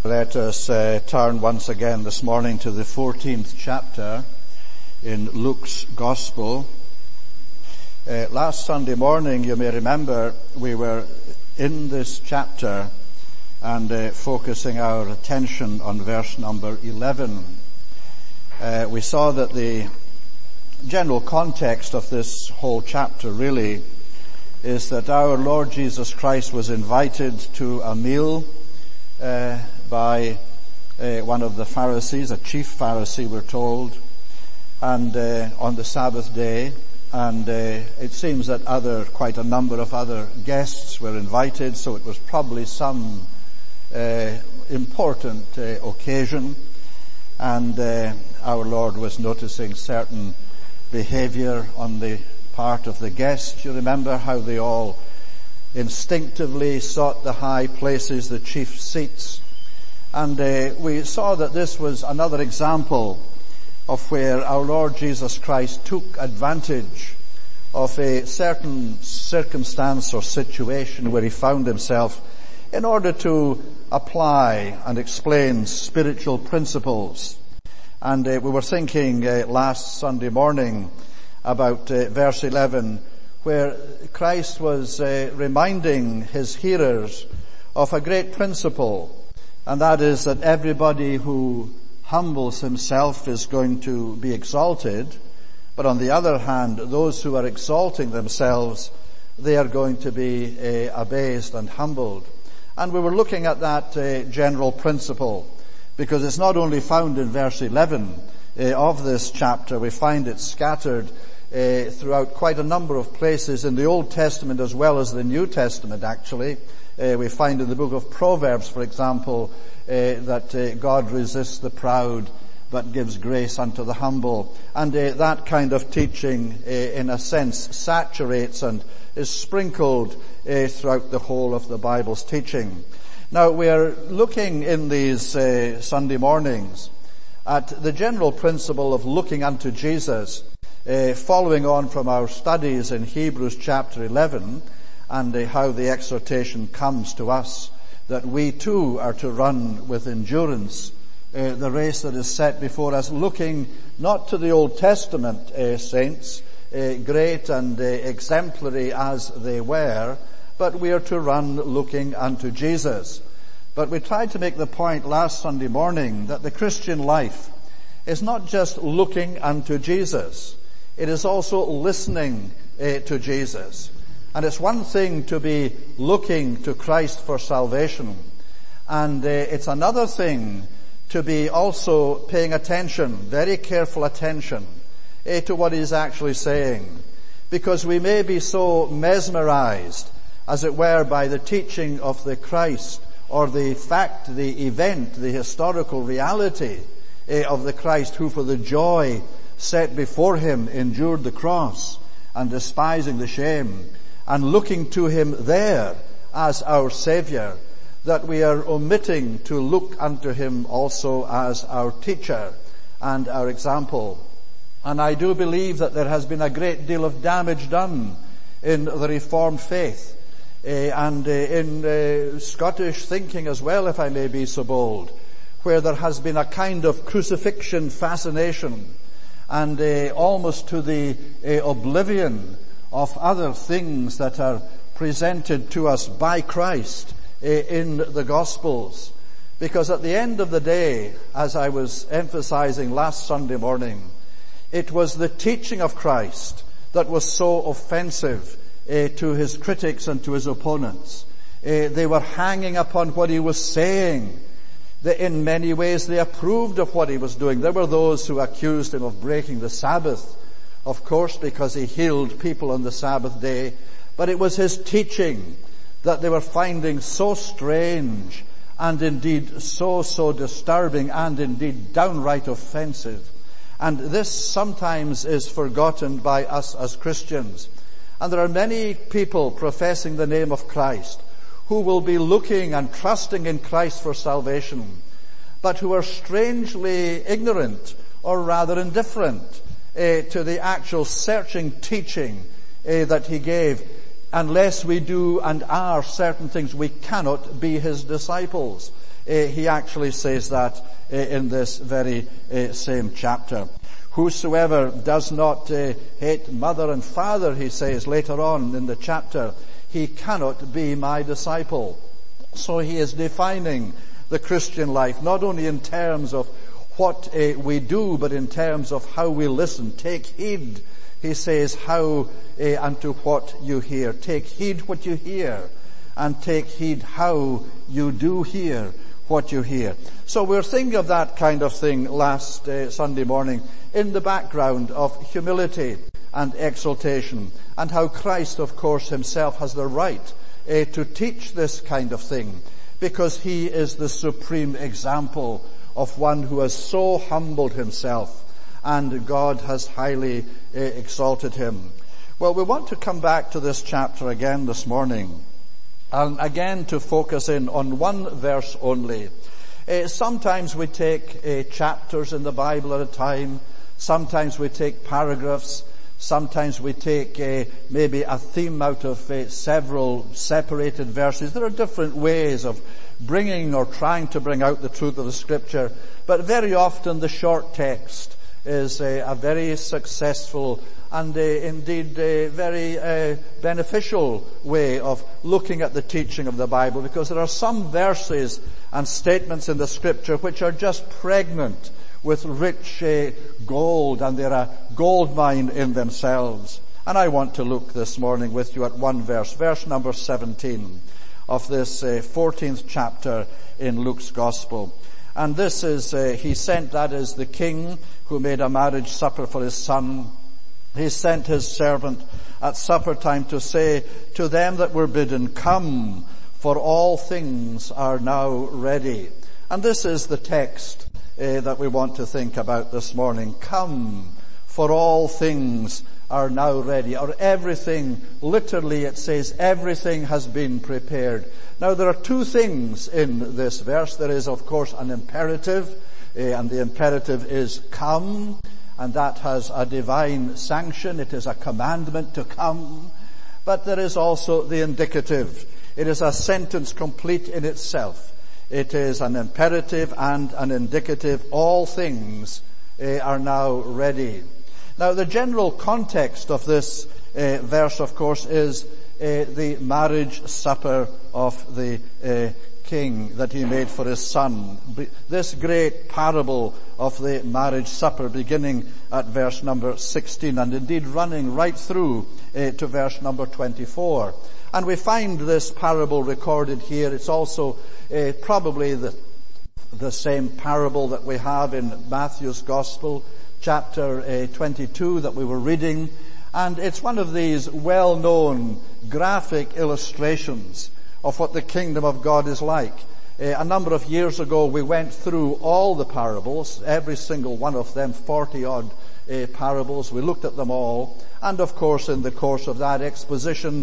Let us turn once again this morning to the 14th chapter in Luke's Gospel. Last Sunday morning, you may remember, we were in this chapter and focusing our attention on verse number 11. We saw that the general context of this whole chapter really is that our Lord Jesus Christ was invited to a meal by one of the Pharisees, a chief Pharisee, we're told, and on the Sabbath day, and it seems that quite a number of other guests were invited, so it was probably some important occasion, and our Lord was noticing certain behavior on the part of the guests. You remember how they all instinctively sought the high places, the chief seats. And we saw that this was another example of where our Lord Jesus Christ took advantage of a certain circumstance or situation where he found himself in order to apply and explain spiritual principles. And we were thinking last Sunday morning about verse 11, where Christ was reminding his hearers of a great principle, and that is that everybody who humbles himself is going to be exalted, but on the other hand, those who are exalting themselves, they are going to be abased and humbled. And we were looking at that general principle, because it's not only found in verse 11 of this chapter, we find it scattered throughout quite a number of places in the Old Testament as well as the New Testament, actually. We find in the book of Proverbs, for example, that God resists the proud but gives grace unto the humble. And that kind of teaching, in a sense, saturates and is sprinkled throughout the whole of the Bible's teaching. Now, we are looking in these Sunday mornings at the general principle of looking unto Jesus, following on from our studies in Hebrews chapter 11, and how the exhortation comes to us that we too are to run with endurance the race that is set before us, looking not to the Old Testament saints, great and exemplary as they were, but we are to run looking unto Jesus. But we tried to make the point last Sunday morning that the Christian life is not just looking unto Jesus, it is also listening to Jesus. And it's one thing to be looking to Christ for salvation, and it's another thing to be also paying attention, very careful attention, to what he's actually saying. Because we may be so mesmerized, as it were, by the teaching of the Christ, or the fact, the event, the historical reality of the Christ who for the joy set before him endured the cross and despising the shame, and looking to him there as our Savior, that we are omitting to look unto him also as our teacher and our example. And I do believe that there has been a great deal of damage done in the Reformed faith, and in Scottish thinking as well, if I may be so bold, where there has been a kind of crucifixion fascination, and almost to the oblivion of other things that are presented to us by Christ in the Gospels. Because at the end of the day, as I was emphasizing last Sunday morning, it was the teaching of Christ that was so offensive to his critics and to his opponents. They were hanging upon what he was saying. In many ways they approved of what he was doing. There were those who accused him of breaking the Sabbath, of course, because he healed people on the Sabbath day. But it was his teaching that they were finding so strange, and indeed so disturbing, and indeed downright offensive. And this sometimes is forgotten by us as Christians. And there are many people professing the name of Christ who will be looking and trusting in Christ for salvation, but who are strangely ignorant, or rather indifferent, to the actual searching teaching that he gave. Unless we do and are certain things, we cannot be his disciples. he actually says that in this very same chapter. Whosoever does not hate mother and father, he says later on in the chapter, he cannot be my disciple. So he is defining the Christian life, not only in terms of what we do, but in terms of how we listen. Take heed, he says, how unto what you hear. Take heed what you hear, and take heed how you do hear what you hear. So we're thinking of that kind of thing last Sunday morning in the background of humility and exaltation, and how Christ, of course, himself has the right to teach this kind of thing, because he is the supreme example of one who has so humbled himself, and God has highly exalted him. Well, we want to come back to this chapter again this morning, and again to focus in on one verse only. Sometimes we take chapters in the Bible at a time. Sometimes we take paragraphs. Sometimes we take maybe a theme out of several separated verses. There are different ways of bringing or trying to bring out the truth of the Scripture. But very often the short text is a very successful and indeed very beneficial way of looking at the teaching of the Bible, because there are some verses and statements in the Scripture which are just pregnant with rich gold, and they're a gold mine in themselves. And I want to look this morning with you at one verse, verse number 17 of this 14th chapter in Luke's Gospel. And this is, he sent, that is the king who made a marriage supper for his son. He sent his servant at supper time to say to them that were bidden, "Come, for all things are now ready." And this is the text that we want to think about this morning. Come, for all things are now ready. Or everything, literally it says everything has been prepared. Now there are two things in this verse. There is, of course, an imperative, and the imperative is come, and that has a divine sanction. It is a commandment to come. But there is also the indicative. It is a sentence complete in itself. It is an imperative and an indicative. All things are now ready. Now the general context of this verse, of course, is the marriage supper of the king that he made for his son. This great parable of the marriage supper, beginning at verse number 16 and indeed running right through to verse number 24. And we find this parable recorded here. It's also probably the same parable that we have in Matthew's Gospel, chapter 22 that we were reading. And it's one of these well-known graphic illustrations of what the kingdom of God is like. A number of years ago we went through all the parables, every single one of them, 40-odd parables. We looked at them all. And of course, in the course of that exposition,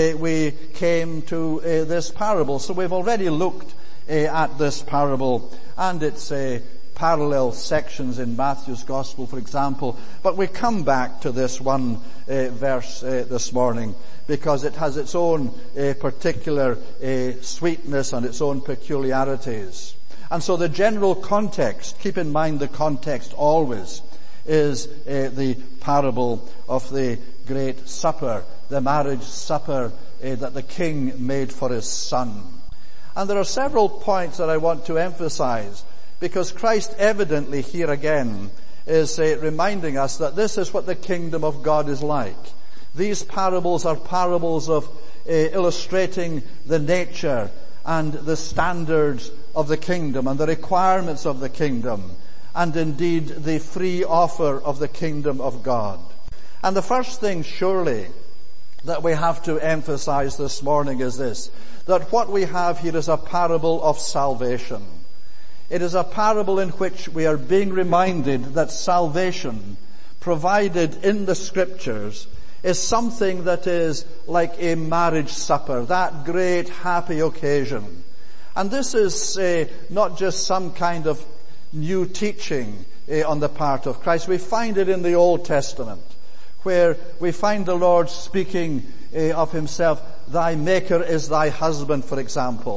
we came to this parable. So we've already looked at this parable and its parallel sections in Matthew's Gospel, for example. But we come back to this one verse this morning, because it has its own particular sweetness and its own peculiarities. And so the general context, keep in mind the context always, is the parable of the great supper, the marriage supper that the king made for his son. And there are several points that I want to emphasize, because Christ evidently here again is reminding us that this is what the kingdom of God is like. These parables are parables of illustrating the nature and the standards of the kingdom and the requirements of the kingdom, and indeed the free offer of the kingdom of God. And the first thing surely that we have to emphasize this morning is this, that what we have here is a parable of salvation. It is a parable in which we are being reminded that salvation provided in the Scriptures is something that is like a marriage supper, that great happy occasion. And this is not just some kind of new teaching on the part of Christ. We find it in the Old Testament, where we find the Lord speaking of himself, "Thy maker is thy husband," for example.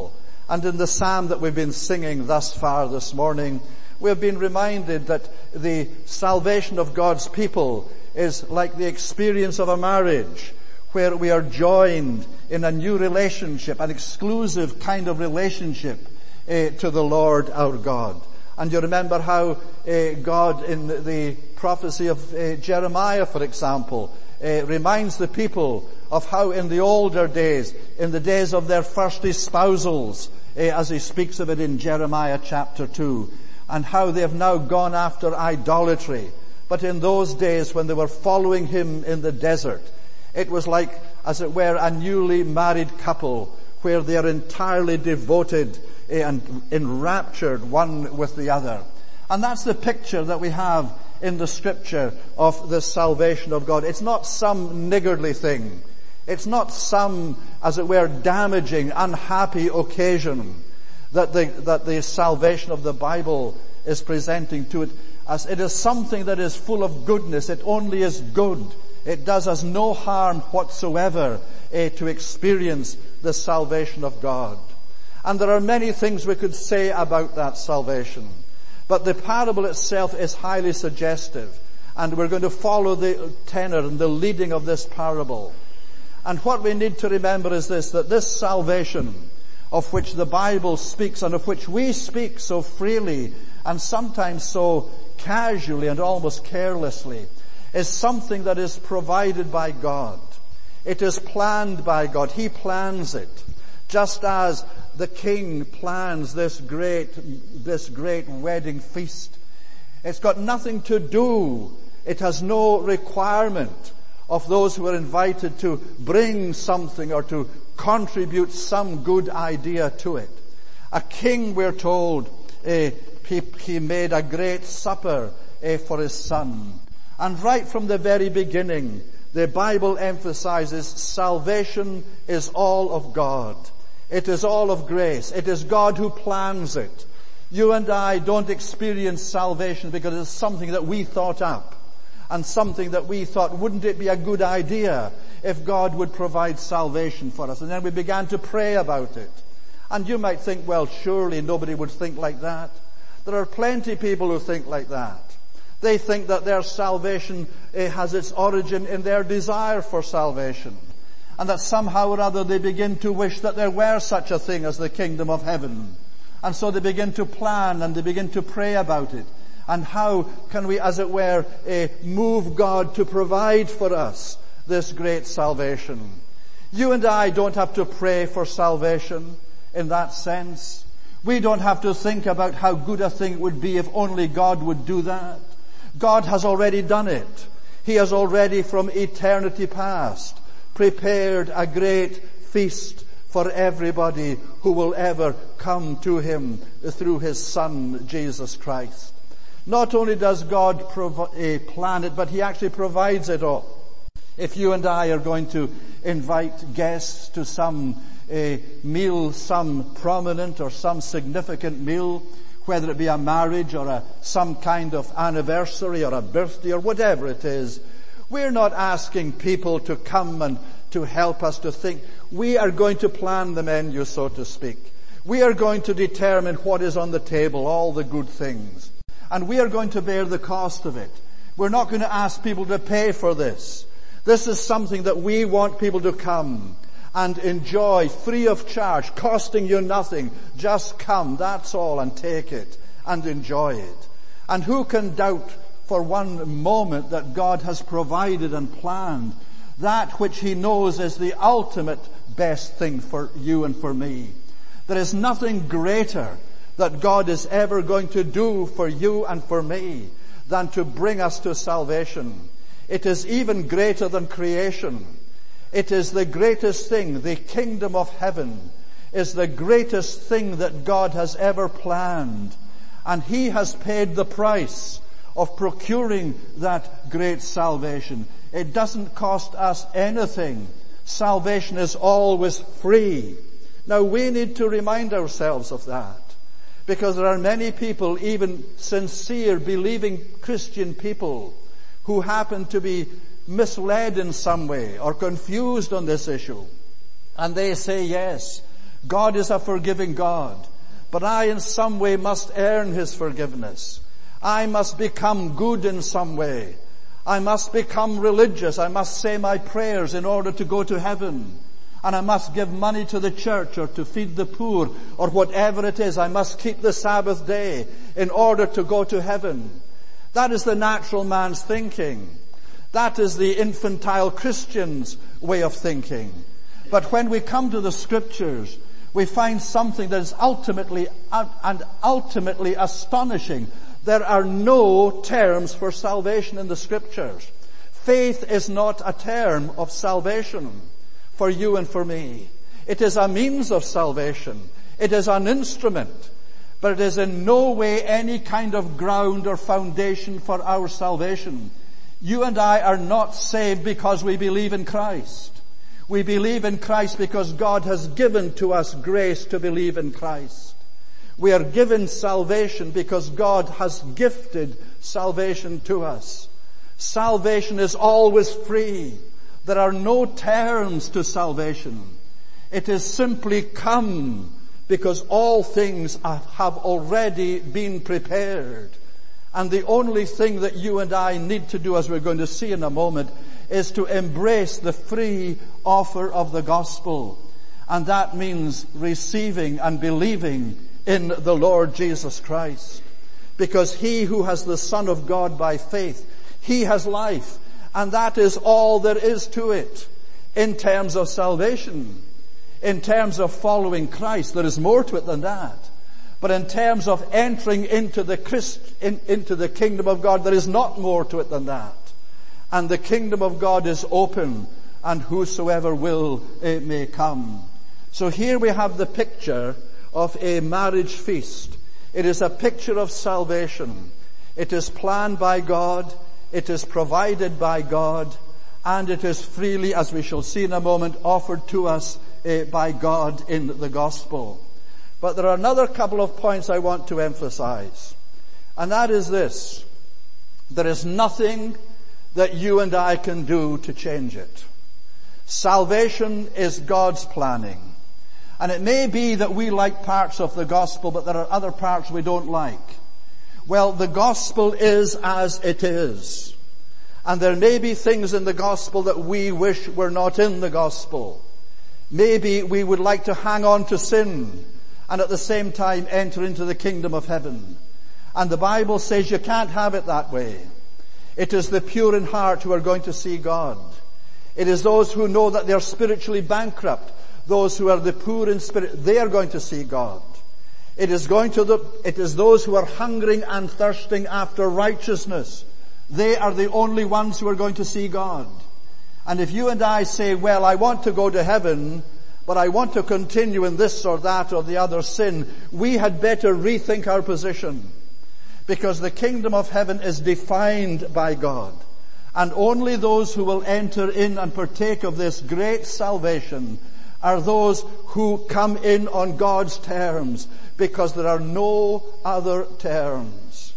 And in the psalm that we've been singing thus far this morning, we've been reminded that the salvation of God's people is like the experience of a marriage, where we are joined in a new relationship, an exclusive kind of relationship to the Lord our God. And you remember how God in the prophecy of Jeremiah, for example, reminds the people of how in the older days, in the days of their first espousals, as he speaks of it in Jeremiah chapter 2, and how they have now gone after idolatry. But in those days when they were following him in the desert, it was like, as it were, a newly married couple, where they are entirely devoted and enraptured one with the other. And that's the picture that we have in the scripture of the salvation of God. It's not some niggardly thing. It's not some, as it were, damaging, unhappy occasion that the salvation of the Bible is presenting to it. As it is something that is full of goodness. It only is good. It does us no harm whatsoever to experience the salvation of God. And there are many things we could say about that salvation. But the parable itself is highly suggestive. And we're going to follow the tenor and the leading of this parable. And what we need to remember is this, that this salvation of which the Bible speaks and of which we speak so freely and sometimes so casually and almost carelessly is something that is provided by God. It is planned by God. He plans it. Just as the king plans this great wedding feast. It's got nothing to do. It has no requirement of those who are invited to bring something or to contribute some good idea to it. A king, we're told, he made a great supper for his son. And right from the very beginning, the Bible emphasizes salvation is all of God. It is all of grace. It is God who plans it. You and I don't experience salvation because it's something that we thought up. And something that we thought, wouldn't it be a good idea if God would provide salvation for us? And then we began to pray about it. And you might think, well, surely nobody would think like that. There are plenty of people who think like that. They think that their salvation has its origin in their desire for salvation. And that somehow or other they begin to wish that there were such a thing as the kingdom of heaven. And so they begin to plan and they begin to pray about it. And how can we, as it were, move God to provide for us this great salvation? You and I don't have to pray for salvation in that sense. We don't have to think about how good a thing it would be if only God would do that. God has already done it. He has already, from eternity past, prepared a great feast for everybody who will ever come to him through his Son, Jesus Christ. Not only does God plan it, but he actually provides it all. If you and I are going to invite guests to some meal, some prominent or some significant meal, whether it be a marriage or some kind of anniversary or a birthday or whatever it is, we're not asking people to come and to help us to think. We are going to plan the menu, so to speak. We are going to determine what is on the table, all the good things. And we are going to bear the cost of it. We're not going to ask people to pay for this. This is something that we want people to come and enjoy free of charge, costing you nothing. Just come, that's all, and take it and enjoy it. And who can doubt for one moment that God has provided and planned that which he knows is the ultimate best thing for you and for me? There is nothing greater that God is ever going to do for you and for me than to bring us to salvation. It is even greater than creation. It is the greatest thing. The kingdom of heaven is the greatest thing that God has ever planned. And he has paid the price of procuring that great salvation. It doesn't cost us anything. Salvation is always free. Now we need to remind ourselves of that. Because there are many people, even sincere, believing Christian people, who happen to be misled in some way or confused on this issue. And they say, yes, God is a forgiving God. But I in some way must earn His forgiveness. I must become good in some way. I must become religious. I must say my prayers in order to go to heaven. And I must give money to the church or to feed the poor or whatever it is. I must keep the Sabbath day in order to go to heaven. That is the natural man's thinking. That is the infantile Christian's way of thinking. But when we come to the Scriptures, we find something that is ultimately astonishing. There are no terms for salvation in the Scriptures. Faith is not a term of salvation for you and for me. It is a means of salvation. It is an instrument. But it is in no way any kind of ground or foundation for our salvation. You and I are not saved because we believe in Christ. We believe in Christ because God has given to us grace to believe in Christ. We are given salvation because God has gifted salvation to us. Salvation is always free. There are no terms to salvation. It is simply come because all things have already been prepared. And the only thing that you and I need to do, as we're going to see in a moment, is to embrace the free offer of the gospel. And that means receiving and believing in the Lord Jesus Christ. Because he who has the Son of God by faith, he has life. And that is all there is to it in terms of salvation. In terms of following Christ, there is more to it than that. But in terms of entering into the kingdom of God, there is not more to it than that. And the kingdom of God is open, and whosoever will, it may come. So here we have the picture of a marriage feast. It is a picture of salvation. It is planned by God, it is provided by God, and it is freely, as we shall see in a moment, offered to us by God in the gospel. But there are another couple of points I want to emphasize. And that is this. There is nothing that you and I can do to change it. Salvation is God's planning. And it may be that we like parts of the gospel, but there are other parts we don't like. Well, the gospel is as it is. And there may be things in the gospel that we wish were not in the gospel. Maybe we would like to hang on to sin and at the same time enter into the kingdom of heaven. And the Bible says you can't have it that way. It is the pure in heart who are going to see God. It is those who know that they are spiritually bankrupt. Those who are the poor in spirit, they are going to see God. It is those who are hungering and thirsting after righteousness. They are the only ones who are going to see God. And if you and I say, well, I want to go to heaven, but I want to continue in this or that or the other sin, we had better rethink our position. Because the kingdom of heaven is defined by God. And only those who will enter in and partake of this great salvation are those who come in on God's terms, because there are no other terms.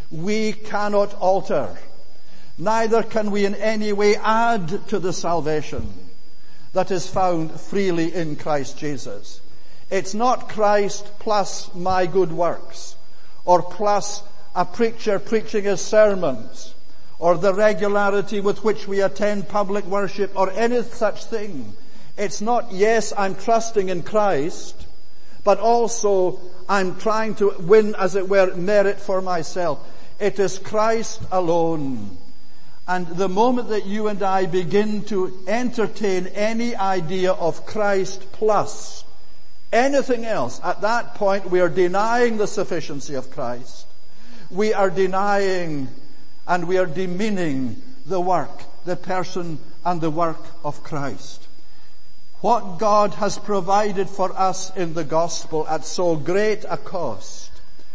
We cannot alter. Neither can we in any way add to the salvation that is found freely in Christ Jesus. It's not Christ plus my good works, or plus a preacher preaching his sermons, or the regularity with which we attend public worship, or any such thing. It's not, yes, I'm trusting in Christ, but also I'm trying to win, as it were, merit for myself. It is Christ alone. And the moment that you and I begin to entertain any idea of Christ plus anything else, at that point we are denying the sufficiency of Christ. We are denying and we are demeaning the work, the person and the work of Christ. What God has provided for us in the gospel at so great a cost,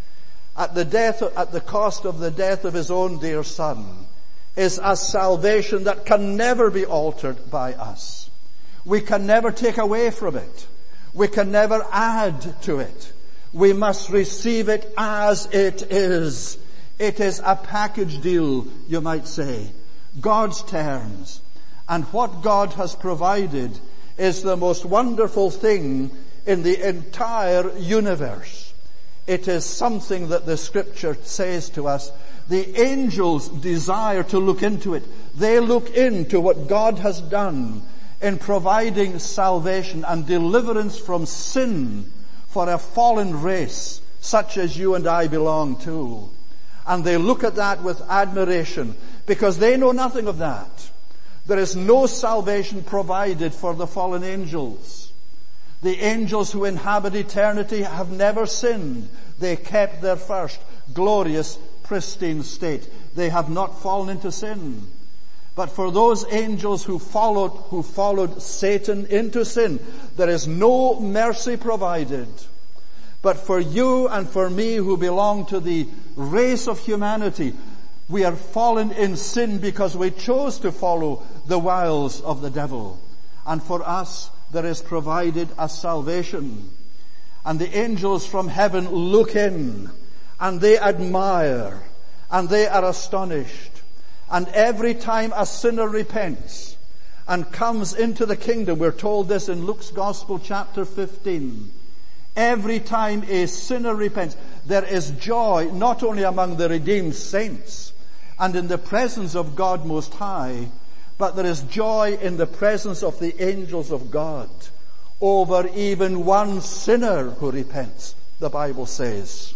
at the cost of the death of his own dear Son, is a salvation that can never be altered by us. We can never take away from it. We can never add to it. We must receive it as it is. It is a package deal, you might say. God's terms. And what God has provided is the most wonderful thing in the entire universe. It is something that the Scripture says to us. The angels desire to look into it. They look into what God has done in providing salvation and deliverance from sin for a fallen race such as you and I belong to. And they look at that with admiration because they know nothing of that. There is no salvation provided for the fallen angels. The angels who inhabit eternity have never sinned. They kept their first glorious, pristine state. They have not fallen into sin. But for those angels who followed Satan into sin, there is no mercy provided. But for you and for me who belong to the race of humanity, we are fallen in sin because we chose to follow the wiles of the devil. And for us, there is provided a salvation. And the angels from heaven look in, and they admire, and they are astonished. And every time a sinner repents and comes into the kingdom, we're told this in Luke's Gospel chapter 15, every time a sinner repents, there is joy not only among the redeemed saints and in the presence of God Most High, but there is joy in the presence of the angels of God over even one sinner who repents, the Bible says.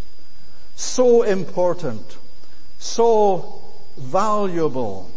So important, so valuable,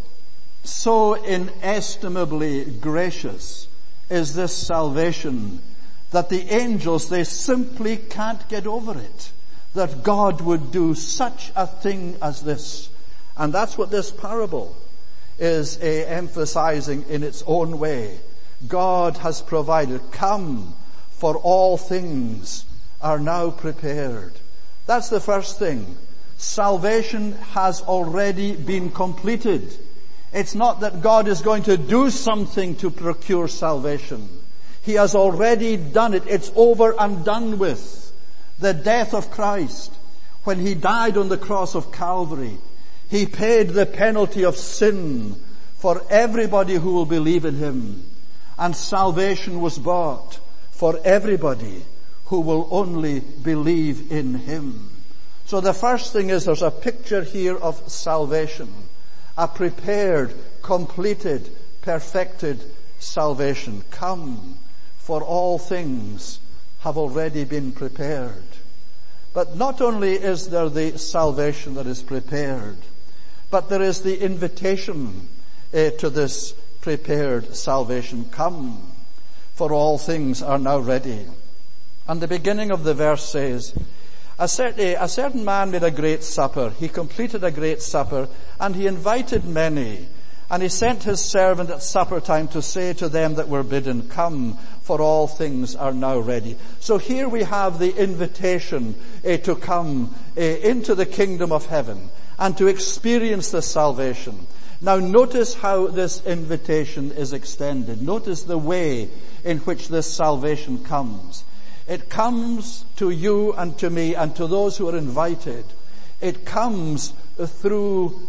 so inestimably gracious is this salvation that the angels, they simply can't get over it, that God would do such a thing as this. And that's what this parable is emphasizing in its own way. God has provided. Come, for all things are now prepared. That's the first thing. Salvation has already been completed. It's not that God is going to do something to procure salvation. He has already done it. It's over and done with. The death of Christ, when He died on the cross of Calvary, He paid the penalty of sin for everybody who will believe in Him. And salvation was bought for everybody who will only believe in Him. So the first thing is there's a picture here of salvation. A prepared, completed, perfected salvation. Come, for all things have already been prepared. But not only is there the salvation that is prepared, but there is the invitation to this prepared salvation. Come, for all things are now ready. And the beginning of the verse says, A certain man made a great supper. He completed a great supper, and he invited many. And he sent his servant at supper time to say to them that were bidden, Come, for all things are now ready. So here we have the invitation to come into the kingdom of heaven and to experience the salvation. Now notice how this invitation is extended. Notice the way in which this salvation comes. It comes to you and to me and to those who are invited. It comes through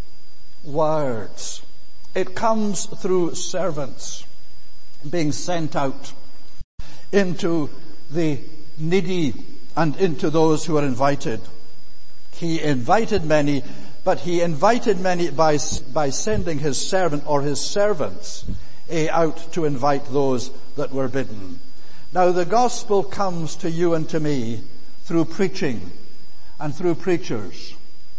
words. It comes through servants being sent out into the needy and into those who are invited. He invited many, but he invited many by sending his servant or his servants out to invite those that were bidden. Now the gospel comes to you and to me through preaching and through preachers.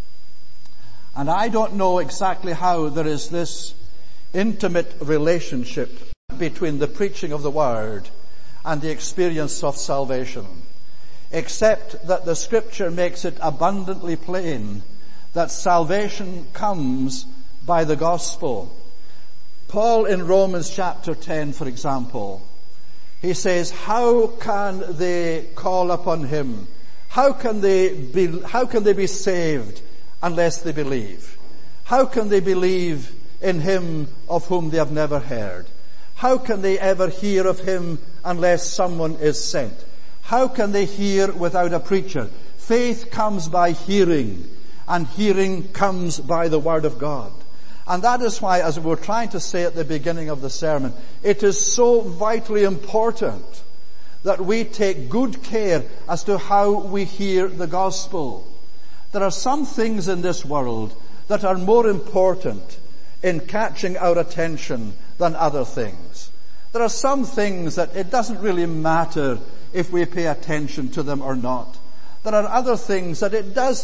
And I don't know exactly how there is this intimate relationship between the preaching of the word and the experience of salvation, except that the scripture makes it abundantly plain that salvation comes by the gospel. Paul in Romans chapter 10, for example, he says, how can they call upon him? How can they be saved unless they believe? How can they believe in him of whom they have never heard? How can they ever hear of him unless someone is sent? How can they hear without a preacher? Faith comes by hearing, and hearing comes by the word of God. And that is why, as we were trying to say at the beginning of the sermon, it is so vitally important that we take good care as to how we hear the gospel. There are some things in this world that are more important in catching our attention than other things. There are some things that it doesn't really matter if we pay attention to them or not. There are other things that it does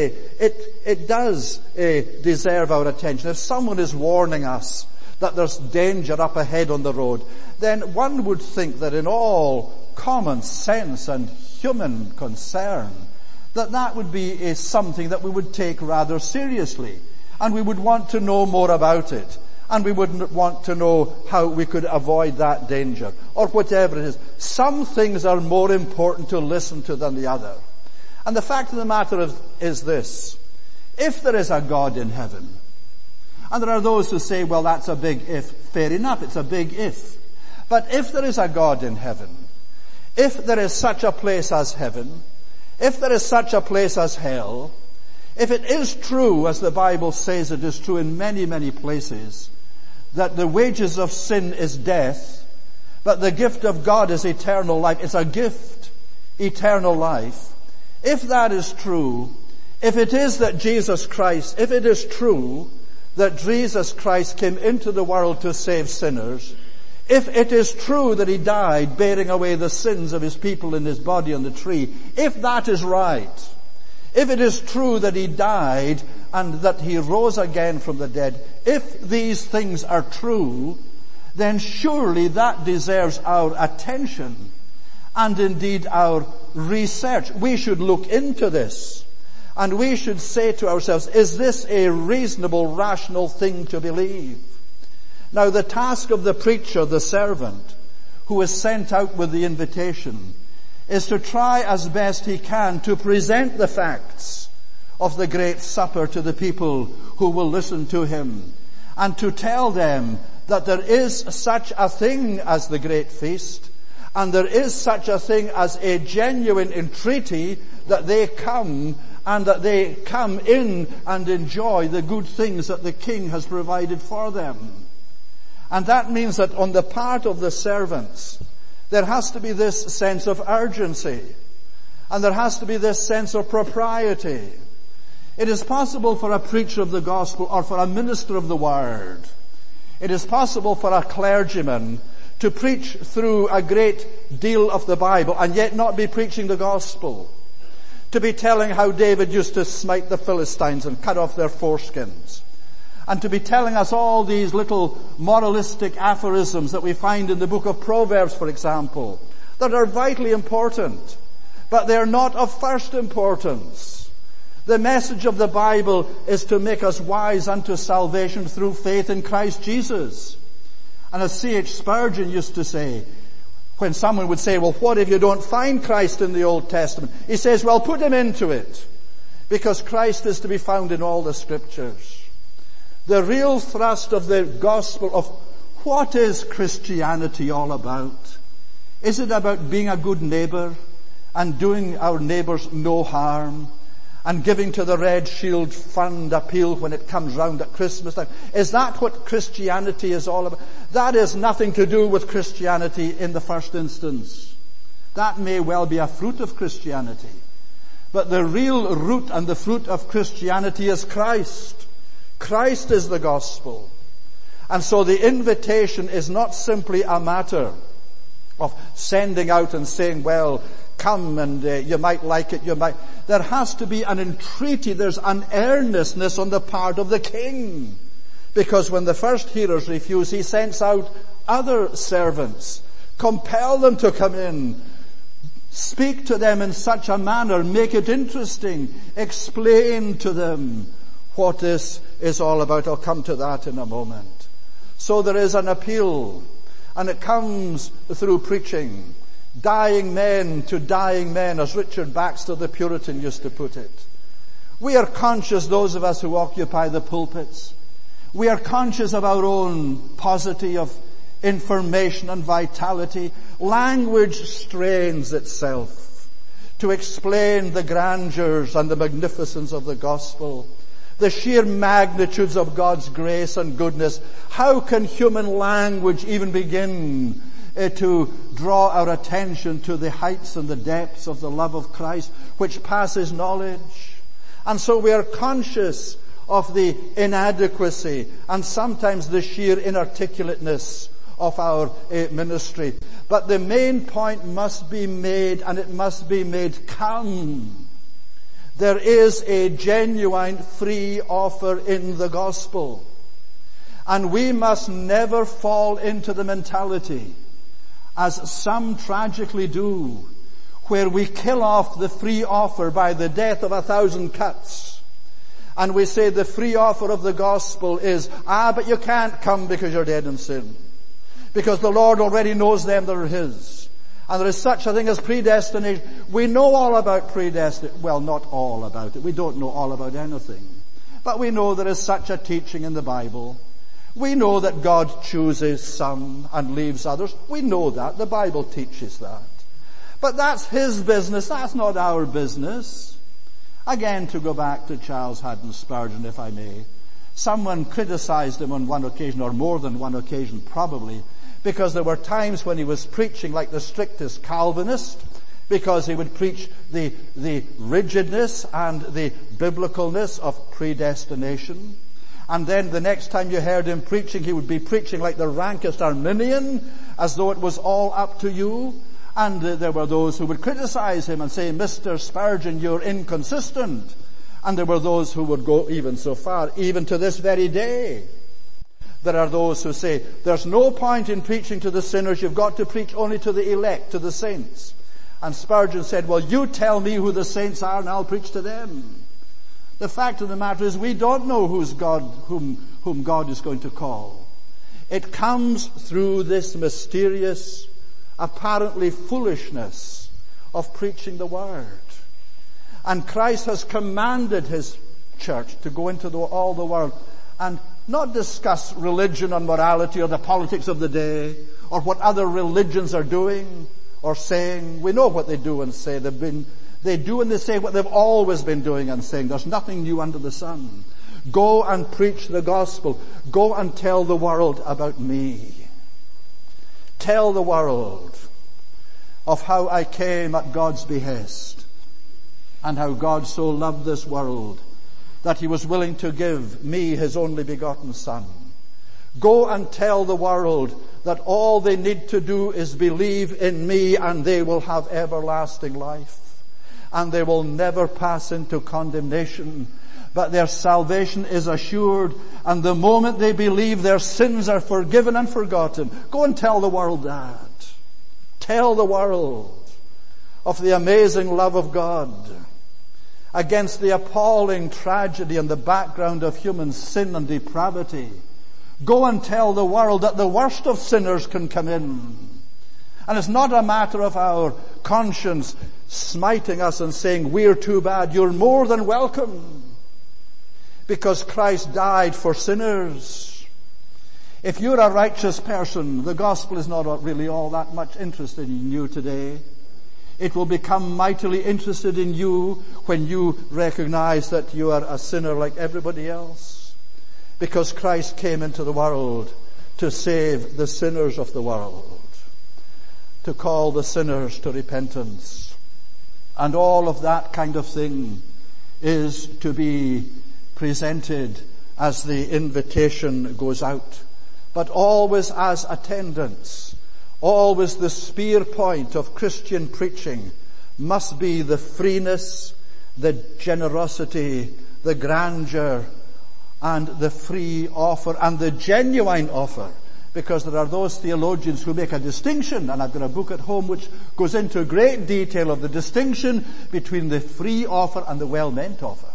deserve our attention. If someone is warning us that there's danger up ahead on the road, then one would think that in all common sense and human concern, that would be something that we would take rather seriously, and we would want to know more about it, and we would want to know how we could avoid that danger, or whatever it is. Some things are more important to listen to than the other. And the fact of the matter is this: if there is a God in heaven, and there are those who say, well, that's a big if. Fair enough, it's a big if. But if there is a God in heaven, if there is such a place as heaven, if there is such a place as hell, if it is true, as the Bible says it is true in many, many places, that the wages of sin is death, but the gift of God is eternal life. It's a gift, eternal life. If that is true, if it is that Jesus Christ, if it is true that Jesus Christ came into the world to save sinners, if it is true that he died bearing away the sins of his people in his body on the tree, if that is right, if it is true that he died and that he rose again from the dead, if these things are true, then surely that deserves our attention and indeed our research. We should look into this, and we should say to ourselves, is this a reasonable, rational thing to believe? Now, the task of the preacher, the servant, who is sent out with the invitation, is to try as best he can to present the facts of the great supper to the people who will listen to him, and to tell them that there is such a thing as the great feast, and there is such a thing as a genuine entreaty that they come, and that they come in and enjoy the good things that the King has provided for them. And that means that on the part of the servants, there has to be this sense of urgency, and there has to be this sense of propriety. It is possible for a preacher of the gospel or for a minister of the word, it is possible for a clergyman to preach through a great deal of the Bible and yet not be preaching the gospel. To be telling how David used to smite the Philistines and cut off their foreskins. And to be telling us all these little moralistic aphorisms that we find in the book of Proverbs, for example, that are vitally important, but they are not of first importance. The message of the Bible is to make us wise unto salvation through faith in Christ Jesus. And as C.H. Spurgeon used to say, when someone would say, well, what if you don't find Christ in the Old Testament? He says, well, put him into it, because Christ is to be found in all the Scriptures. The real thrust of the gospel of what is Christianity all about? Is it about being a good neighbor and doing our neighbors no harm and giving to the Red Shield Fund appeal when it comes round at Christmas time? Is that what Christianity is all about? That is nothing to do with Christianity in the first instance. That may well be a fruit of Christianity. But the real root and the fruit of Christianity is Christ. Christ is the gospel. And so the invitation is not simply a matter of sending out and saying, well, come and you might like it, you might. There has to be an entreaty, there's an earnestness on the part of the King. Because when the first hearers refuse, he sends out other servants, compel them to come in, speak to them in such a manner, make it interesting, explain to them what this is all about. I'll come to that in a moment. So there is an appeal, and it comes through preaching. Dying men to dying men, as Richard Baxter the Puritan used to put it. We are conscious, those of us who occupy the pulpits, we are conscious of our own paucity of information and vitality. Language strains itself to explain the grandeurs and the magnificence of the gospel, the sheer magnitudes of God's grace and goodness. How can human language even begin to draw our attention to the heights and the depths of the love of Christ, which passes knowledge. And so we are conscious of the inadequacy and sometimes the sheer inarticulateness of our ministry. But the main point must be made, and it must be made calm. There is a genuine free offer in the gospel. And we must never fall into the mentality, as some tragically do, where we kill off the free offer by the death of 1,000 cuts. And we say the free offer of the gospel is, but you can't come because you're dead in sin. Because the Lord already knows them that are His. And there is such a thing as predestination. We know all about predestination. Well, not all about it. We don't know all about anything. But we know there is such a teaching in the Bible. We know that God chooses some and leaves others. We know that. The Bible teaches that. But that's His business. That's not our business. Again, to go back to Charles Haddon Spurgeon, if I may. Someone criticized him on one occasion, or more than one occasion probably, because there were times when he was preaching like the strictest Calvinist, because he would preach the rigidness and the biblicalness of predestination. And then the next time you heard him preaching, he would be preaching like the rankest Arminian, as though it was all up to you. And there were those who would criticize him and say, Mr. Spurgeon, you're inconsistent. And there were those who would go even so far, even to this very day. There are those who say, there's no point in preaching to the sinners, you've got to preach only to the elect, to the saints. And Spurgeon said, well, you tell me who the saints are and I'll preach to them. The fact of the matter is we don't know whom God is going to call. It comes through this mysterious, apparently foolishness of preaching the Word. And Christ has commanded His church to go into all the world and not discuss religion and morality or the politics of the day or what other religions are doing or saying. We know what they do and say. They do and they say what they've always been doing and saying. There's nothing new under the sun. Go and preach the gospel. Go and tell the world about me. Tell the world of how I came at God's behest and how God so loved this world that He was willing to give me His only begotten Son. Go and tell the world that all they need to do is believe in me and they will have everlasting life. And they will never pass into condemnation, but their salvation is assured, and the moment they believe their sins are forgiven and forgotten. Go and tell the world that. Tell the world of the amazing love of God against the appalling tragedy and the background of human sin and depravity. Go and tell the world that the worst of sinners can come in. And it's not a matter of our conscience smiting us and saying, we're too bad. You're more than welcome. Because Christ died for sinners. If you're a righteous person, the gospel is not really all that much interested in you today. It will become mightily interested in you when you recognize that you are a sinner like everybody else. Because Christ came into the world to save the sinners of the world, to call the sinners to repentance. And all of that kind of thing is to be presented as the invitation goes out. But always as attendance, always the spear point of Christian preaching must be the freeness, the generosity, the grandeur, and the free offer, and the genuine offer. Because there are those theologians who make a distinction, and I've got a book at home which goes into great detail of the distinction between the free offer and the well-meant offer.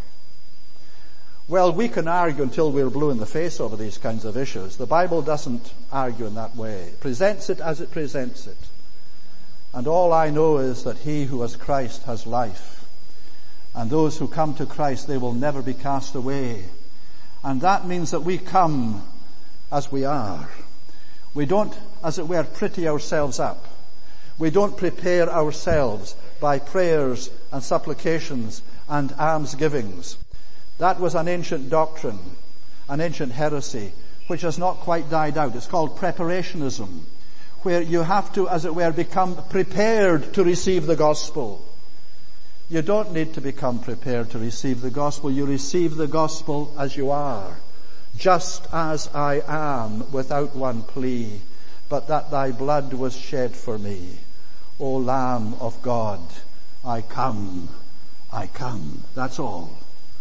Well, we can argue until we're blue in the face over these kinds of issues. The Bible doesn't argue in that way. It presents it as it presents it. And all I know is that he who has Christ has life. And those who come to Christ, they will never be cast away. And that means that we come as we are. We don't, as it were, pretty ourselves up. We don't prepare ourselves by prayers and supplications and almsgivings. That was an ancient doctrine, an ancient heresy, which has not quite died out. It's called preparationism, where you have to, as it were, become prepared to receive the gospel. You don't need to become prepared to receive the gospel. You receive the gospel as you are, just as I am, without one plea, but that thy blood was shed for me. O Lamb of God, I come, I come. That's all.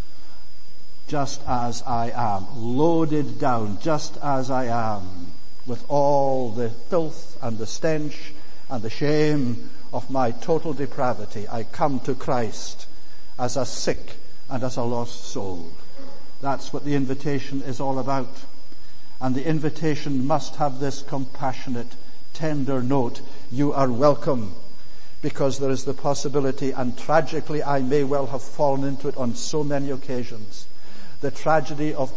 Just as I am, loaded down, just as I am, with all the filth and the stench and the shame of my total depravity. I come to Christ as a sick and as a lost soul. That's what the invitation is all about. And the invitation must have this compassionate, tender note. You are welcome, because there is the possibility, and tragically I may well have fallen into it on so many occasions, the tragedy of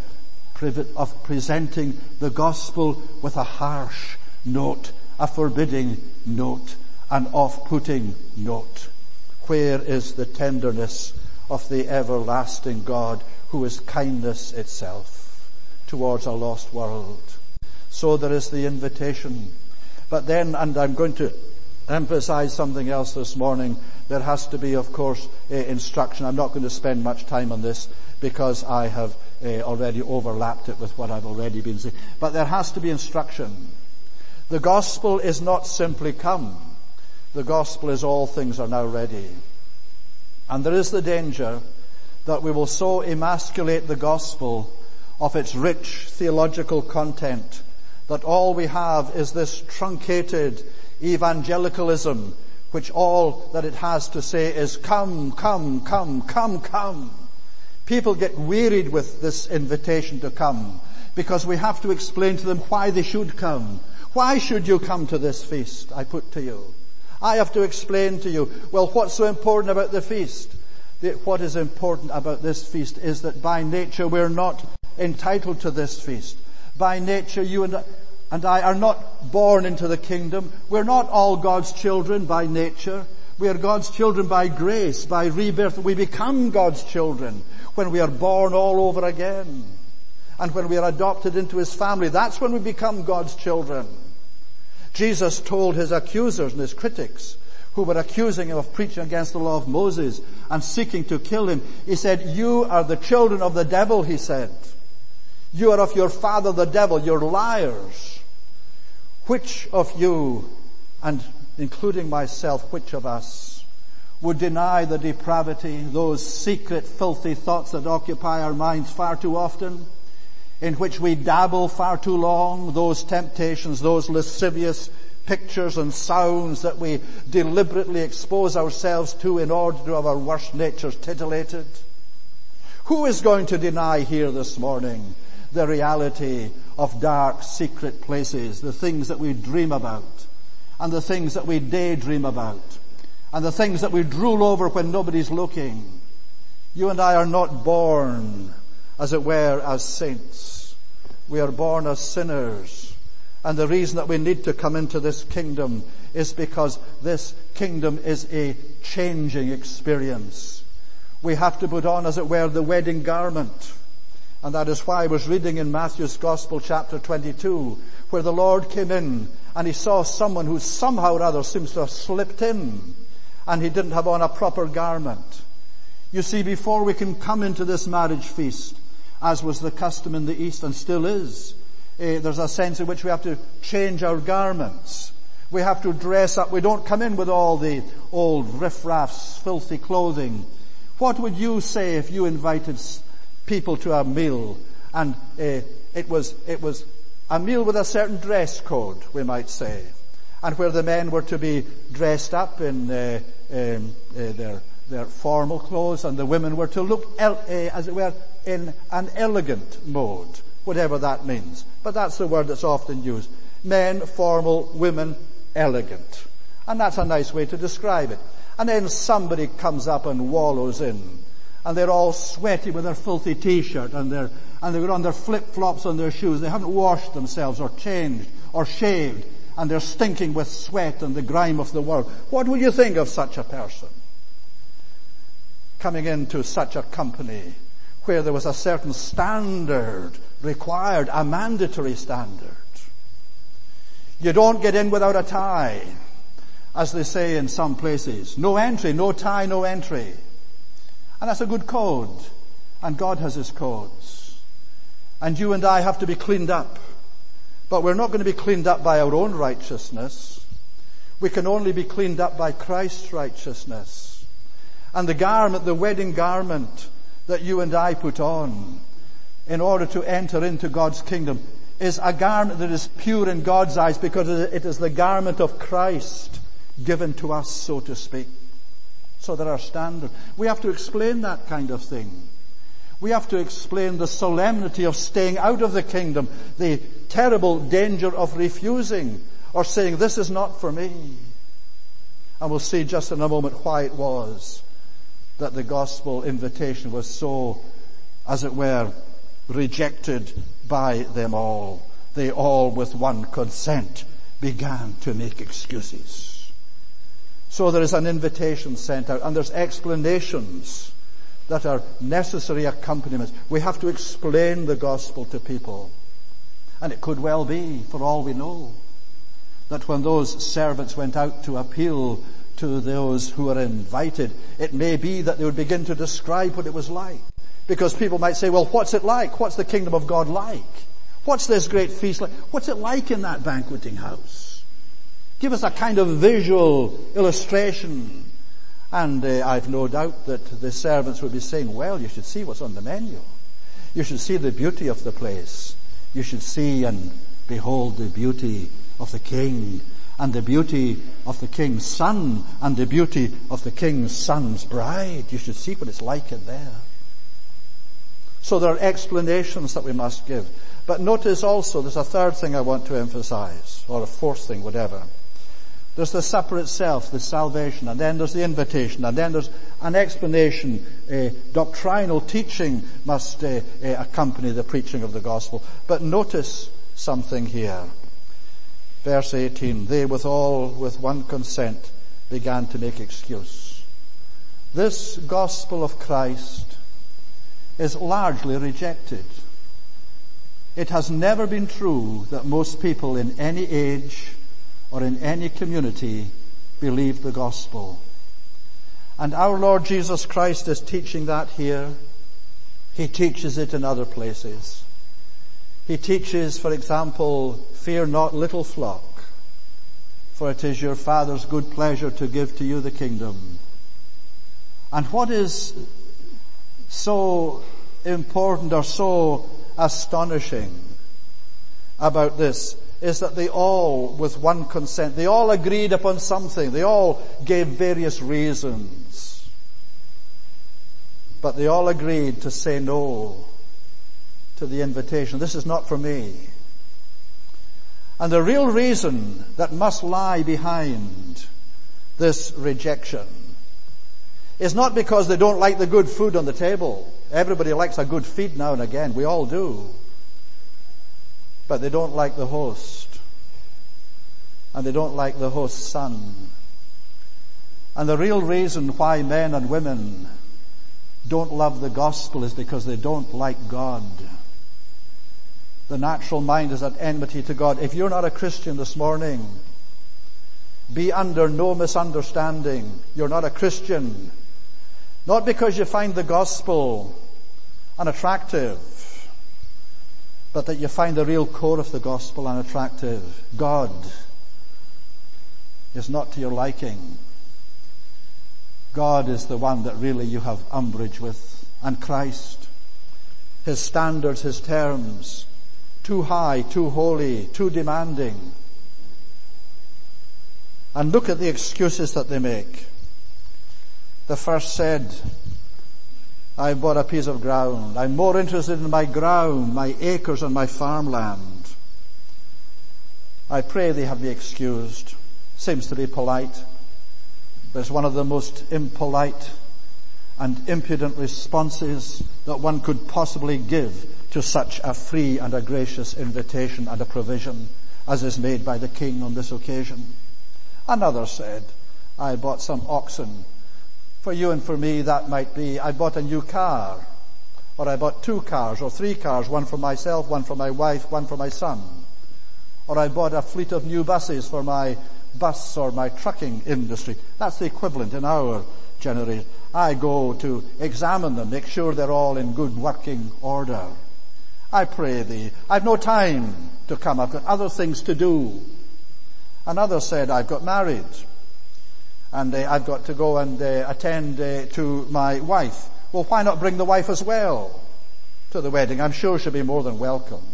presenting the gospel with a harsh note, a forbidding note, an off-putting note. Where is the tenderness of the everlasting God, who is kindness itself towards a lost world? So there is the invitation. But then, and I'm going to emphasize something else this morning, there has to be, of course, instruction. I'm not going to spend much time on this because I have already overlapped it with what I've already been saying. But there has to be instruction. The gospel is not simply come. The gospel is all things are now ready. And there is the danger that we will so emasculate the gospel of its rich theological content that all we have is this truncated evangelicalism, which all that it has to say is come, come, come, come, come. People get wearied with this invitation to come because we have to explain to them why they should come. Why should you come to this feast, I put to you? I have to explain to you, well, what's so important about the feast? What is important about this feast is that by nature we're not entitled to this feast. By nature you and I are not born into the kingdom. We're not all God's children by nature. We are God's children by grace, by rebirth. We become God's children when we are born all over again. And when we are adopted into His family, that's when we become God's children. Jesus told His accusers and His critics who were accusing Him of preaching against the law of Moses and seeking to kill Him, He said, you are the children of the devil, He said. You are of your father the devil, you're liars. Which of you, and including myself, which of us would deny the depravity, those secret, filthy thoughts that occupy our minds far too often, in which we dabble far too long, those temptations, those lascivious pictures and sounds that we deliberately expose ourselves to in order to have our worst natures titillated? Who is going to deny here this morning the reality of dark, secret places, the things that we dream about, and the things that we daydream about, and the things that we drool over when nobody's looking? You and I are not born, as it were, as saints. We are born as sinners. And the reason that we need to come into this kingdom is because this kingdom is a changing experience. We have to put on, as it were, the wedding garment. And that is why I was reading in Matthew's Gospel, chapter 22, where the Lord came in and He saw someone who somehow or other seems to have slipped in, and he didn't have on a proper garment. You see, before we can come into this marriage feast, as was the custom in the East and still is, there's a sense in which we have to change our garments. We have to dress up. We don't come in with all the old riffraffs, filthy clothing. What would you say if you invited people to a meal and it was a meal with a certain dress code, we might say, and where the men were to be dressed up in their formal clothes and the women were to look, as it were, in an elegant mode, whatever that means. But that's the word that's often used. Men formal, women elegant. And that's a nice way to describe it. And then somebody comes up and wallows in, and they're all sweaty with their filthy t-shirt and they've got on their flip-flops on their shoes. They haven't washed themselves or changed or shaved, and they're stinking with sweat and the grime of the world. What would you think of such a person coming into such a company where there was a certain standard required, a mandatory standard? You don't get in without a tie, as they say in some places. No entry, no tie, no entry. And that's a good code. And God has his codes. And you and I have to be cleaned up. But we're not going to be cleaned up by our own righteousness. We can only be cleaned up by Christ's righteousness. And the garment, the wedding garment that you and I put on in order to enter into God's kingdom is a garment that is pure in God's eyes because it is the garment of Christ given to us, so to speak. So there are standards. We have to explain that kind of thing. We have to explain the solemnity of staying out of the kingdom, the terrible danger of refusing or saying, this is not for me. And we'll see just in a moment why it was that the gospel invitation was so, as it were, rejected by them all. They all with one consent began to make excuses. So there is an invitation sent out, and there's explanations that are necessary accompaniments. We have to explain the gospel to people. And it could well be, for all we know, that when those servants went out to appeal to those who were invited, it may be that they would begin to describe what it was like. Because people might say, well, what's it like? What's the kingdom of God like? What's this great feast like? What's it like in that banqueting house? Give us a kind of visual illustration. And I've no doubt that the servants would be saying, well, you should see what's on the menu. You should see the beauty of the place. You should see and behold the beauty of the king, and the beauty of the king's son, and the beauty of the king's son's bride. You should see what it's like in there. So there are explanations that we must give. But notice also, there's a third thing I want to emphasize, or a fourth thing, whatever. There's the supper itself, the salvation, and then there's the invitation, and then there's an explanation. Doctrinal teaching must accompany the preaching of the gospel. But notice something here. Verse 18, they with one consent began to make excuse. This gospel of Christ is largely rejected. It has never been true that most people in any age or in any community believe the gospel. And our Lord Jesus Christ is teaching that here. He teaches it in other places. He teaches, for example, fear not, little flock, for it is your Father's good pleasure to give to you the kingdom. And what is so important or so astonishing about this is that they all, with one consent, they all agreed upon something. They all gave various reasons. But they all agreed to say no to the invitation. This is not for me. And the real reason that must lie behind this rejection is not because they don't like the good food on the table. Everybody likes a good feed now and again. We all do. But they don't like the host. And they don't like the host's son. And the real reason why men and women don't love the gospel is because they don't like God. The natural mind is at enmity to God. If you're not a Christian this morning, be under no misunderstanding. You're not a Christian. Not because you find the gospel unattractive, but that you find the real core of the gospel unattractive. God is not to your liking. God is the one that really you have umbrage with. And Christ, His standards, His terms, too high, too holy, too demanding. And look at the excuses that they make. The first said, I bought a piece of ground. I'm more interested in my ground, my acres and my farmland. I pray they have me excused. Seems to be polite. But it's one of the most impolite and impudent responses that one could possibly give to such a free and a gracious invitation and a provision as is made by the king on this occasion. Another said, I bought some oxen. For you and for me, that might be, I bought a new car, or I bought 2 cars or 3 cars, one for myself, one for my wife, one for my son. Or I bought a fleet of new buses for my bus or my trucking industry. That's the equivalent in our generation. I go to examine them, make sure they're all in good working order. I pray thee. I've no time to come. I've got other things to do. Another said, I've got married. And I've got to go and attend to my wife. Well, why not bring the wife as well to the wedding? I'm sure she'll be more than welcome.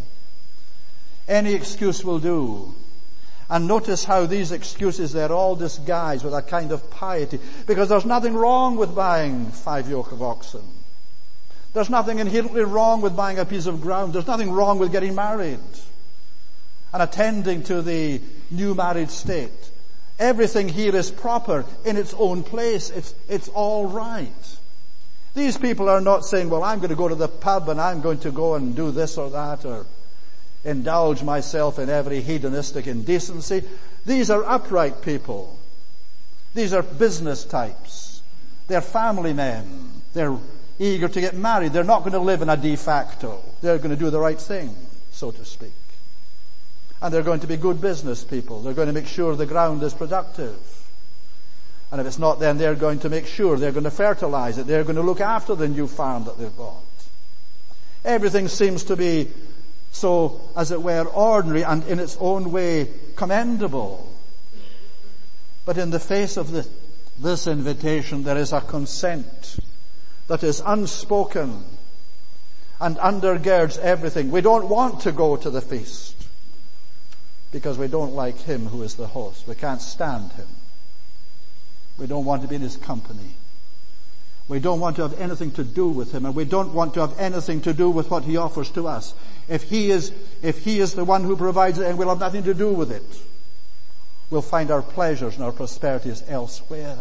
Any excuse will do. And notice how these excuses, they're all disguised with a kind of piety. Because there's nothing wrong with buying 5 yoke of oxen. There's nothing inherently wrong with buying a piece of ground. There's nothing wrong with getting married and attending to the new married state. Everything here is proper in its own place. It's all right. These people are not saying, well, I'm going to go to the pub and I'm going to go and do this or that or indulge myself in every hedonistic indecency. These are upright people. These are business types. They're family men. They're eager to get married. They're not going to live in a de facto. They're going to do the right thing, so to speak. And they're going to be good business people. They're going to make sure the ground is productive. And if it's not, then they're going to make sure they're going to fertilize it. They're going to look after the new farm that they've bought. Everything seems to be so, as it were, ordinary and in its own way commendable. But in the face of this invitation, there is a consent that is unspoken and undergirds everything. We don't want to go to the feast because we don't like him who is the host. We can't stand him. We don't want to be in his company. We don't want to have anything to do with him, and we don't want to have anything to do with what he offers to us. If he is the one who provides it, and we'll have nothing to do with it, we'll find our pleasures and our prosperities elsewhere.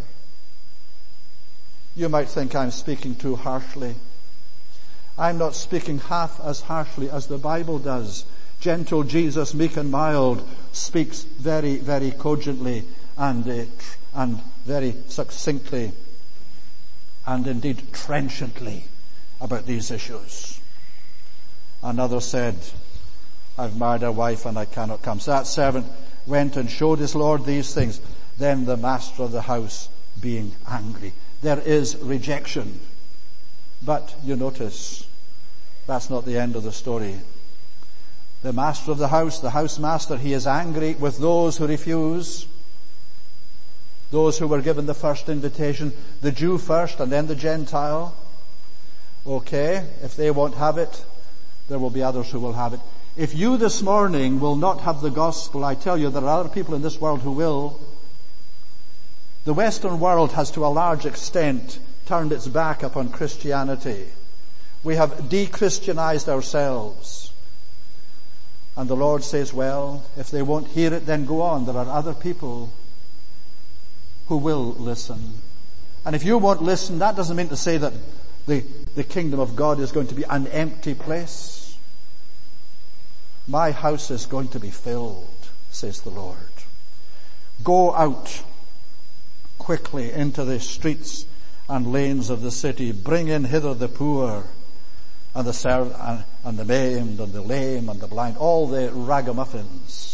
You might think I'm speaking too harshly. I'm not speaking half as harshly as the Bible does. Gentle Jesus, meek and mild, speaks very, very cogently and very succinctly and indeed trenchantly about these issues. Another said, I've married a wife and I cannot come. So that servant went and showed his Lord these things. Then the master of the house being angry. There is rejection. But you notice, that's not the end of the story. The master of the house master, he is angry with those who refuse. Those who were given the first invitation, the Jew first and then the Gentile. Okay, if they won't have it, there will be others who will have it. If you this morning will not have the gospel, I tell you there are other people in this world who will. The Western world has to a large extent turned its back upon Christianity. We have de-Christianized ourselves. And the Lord says, well, if they won't hear it, then go on. There are other people who will listen. And if you won't listen, that doesn't mean to say that the kingdom of God is going to be an empty place. My house is going to be filled, says the Lord. Go out quickly into the streets and lanes of the city. Bring in hither the poor and the maimed and the lame and the blind, all the ragamuffins.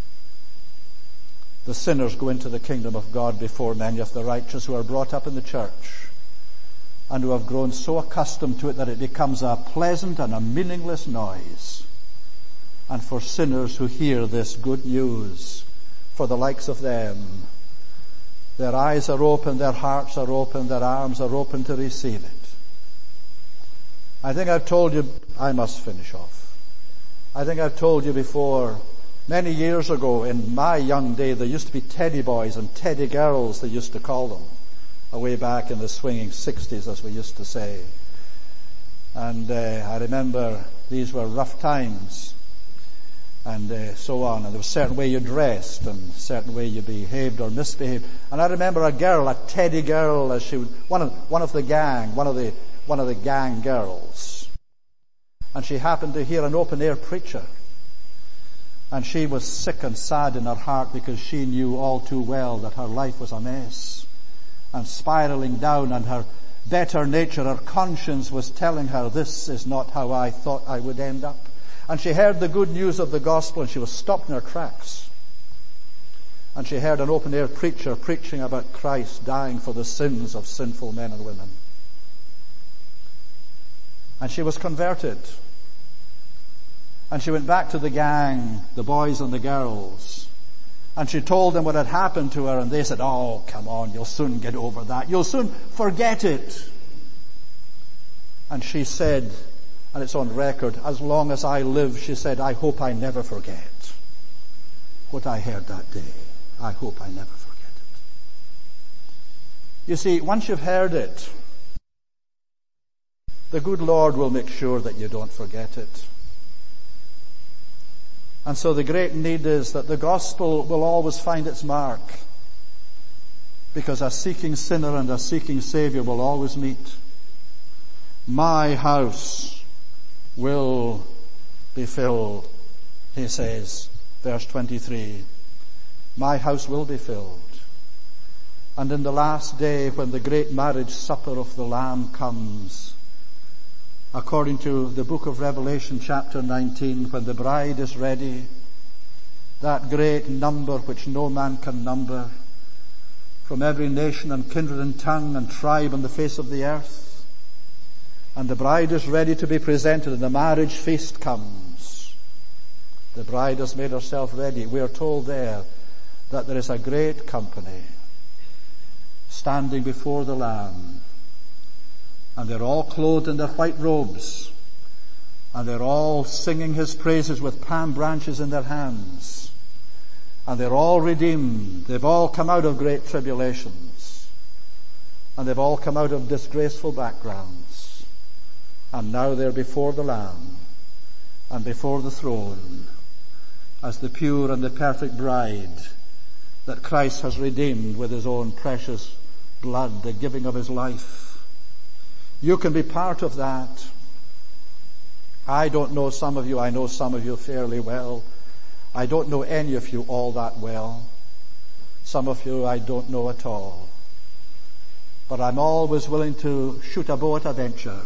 The sinners go into the kingdom of God before many of the righteous who are brought up in the church and who have grown so accustomed to it that it becomes a pleasant and a meaningless noise. And for sinners who hear this good news, for the likes of them, their eyes are open, their hearts are open, their arms are open to receive it. I think I've told you, I must finish off. I think I've told you before, many years ago, in my young day, there used to be teddy boys and teddy girls, they used to call them, away back in the swinging 60s, as we used to say. And I remember these were rough times, and so on. And there was a certain way you dressed, and a certain way you behaved or misbehaved. And I remember a girl, a teddy girl, as she would, one of the gang girls. And she happened to hear an open-air preacher. And she was sick and sad in her heart because she knew all too well that her life was a mess and spiraling down, and her better nature, her conscience was telling her, this is not how I thought I would end up. And she heard the good news of the gospel, and she was stopped in her tracks. And she heard an open-air preacher preaching about Christ dying for the sins of sinful men and women. And she was converted. And she went back to the gang, the boys and the girls, and she told them what had happened to her, and they said, "Oh, come on, you'll soon get over that. You'll soon forget it." And she said, and it's on record, "As long as I live," she said, "I hope I never forget what I heard that day. I hope I never forget it." You see, once you've heard it, the good Lord will make sure that you don't forget it. And so the great need is that the gospel will always find its mark, because a seeking sinner and a seeking Savior will always meet. My house will be filled, he says, verse 23. My house will be filled. And in the last day, when the great marriage supper of the Lamb comes, according to the book of Revelation chapter 19, when the bride is ready, that great number which no man can number, from every nation and kindred and tongue and tribe on the face of the earth, and the bride is ready to be presented, and the marriage feast comes. The bride has made herself ready. We are told there that there is a great company standing before the Lamb, and they're all clothed in their white robes, and they're all singing his praises with palm branches in their hands, and they're all redeemed. They've all come out of great tribulations, and they've all come out of disgraceful backgrounds, and now they're before the Lamb and before the throne as the pure and the perfect bride that Christ has redeemed with his own precious blood, the giving of his life. You can be part of that. I don't know some of you. I know some of you fairly well. I don't know any of you all that well. Some of you I don't know at all. But I'm always willing to shoot a bow at a venture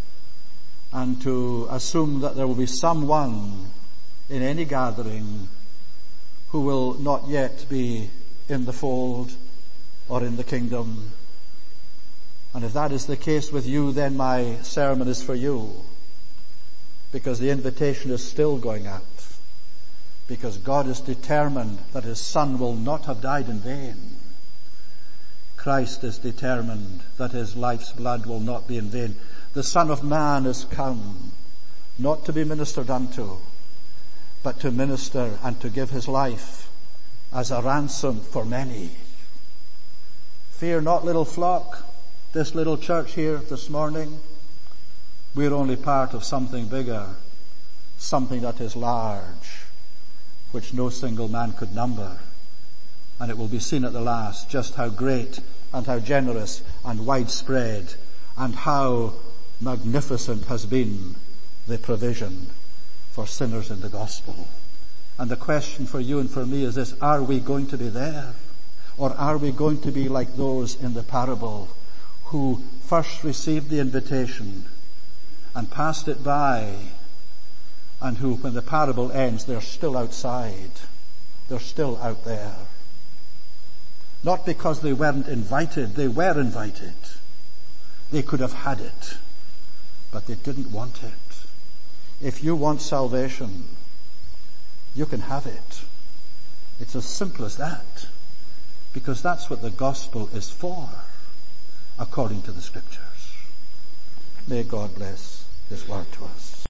and to assume that there will be someone in any gathering who will not yet be in the fold or in the kingdom. And if that is the case with you, then my sermon is for you, because the invitation is still going out, because God is determined that his Son will not have died in vain. Christ is determined that his life's blood will not be in vain. The Son of Man is come, not to be ministered unto, but to minister and to give his life as a ransom for many. Fear not, little flock. This little church here this morning, we're only part of something bigger, something that is large, which no single man could number. And it will be seen at the last just how great and how generous and widespread and how magnificent has been the provision for sinners in the gospel. And the question for you and for me is this: are we going to be there? Or are we going to be like those in the parable who first received the invitation and passed it by, and who, when the parable ends, they're still outside. They're still out there. Not because they weren't invited. They were invited. They could have had it, but they didn't want it. If you want salvation, you can have it. It's as simple as that, because that's what the gospel is for, according to the scriptures. May God bless his word to us.